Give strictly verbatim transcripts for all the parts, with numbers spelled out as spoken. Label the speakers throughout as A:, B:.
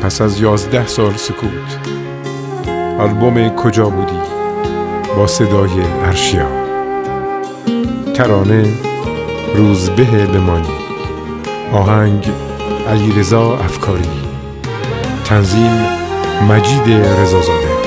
A: پس از یازده سال سکوت، آلبوم کجا بودی با صدای ارشیا. ترانه روزبه بمانی، آهنگ علیرضا افکاری، تنظیم مجید رضازاده.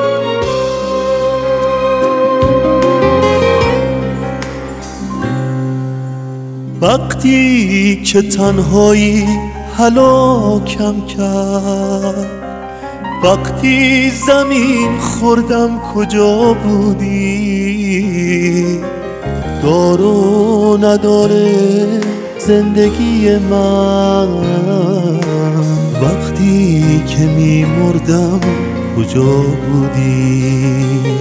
B: وقتی که تنهایی هلاکم کرد، وقتی زمین خوردم کجا بودی؟ دار و نداره زندگی من، وقتی که میمردم کجا بودی؟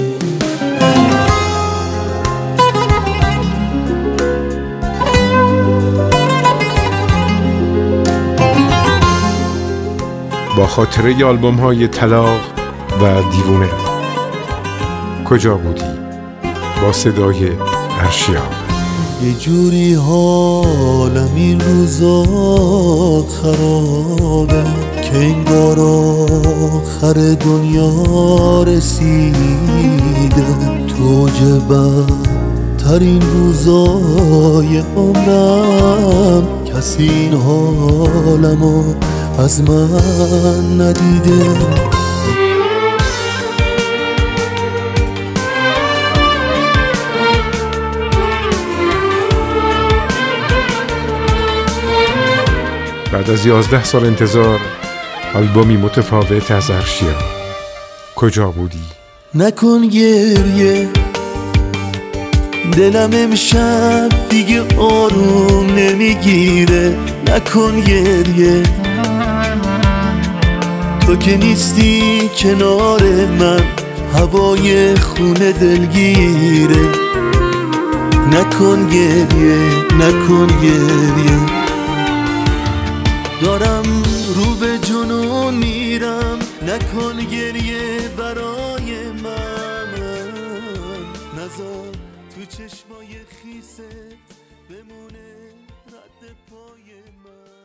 A: با خاطره آلبوم های طلاق و دیوونه، کجا بودی با صدای ارشیا.
B: یه جوری حالم این روزا خرابه که انگار آخر دنیا رسیده. تو بدترین روزای عمرم، کسی این حالمو از من ندیده.
A: بعد از یازده سال انتظار، آلبومی متفاوت از ارشیا. کجا بودی؟
B: نکن گریه، دلم امشب دیگه آروم نمیگیره. نکن گریه، تو که نیستی کنار من، هوای خونه دلگیره. نکن گریه، نکن گریه، دارم رو به جنون میرم. نکن گریه برای من، نذار تو چشمای خیست بمونه رد پای من.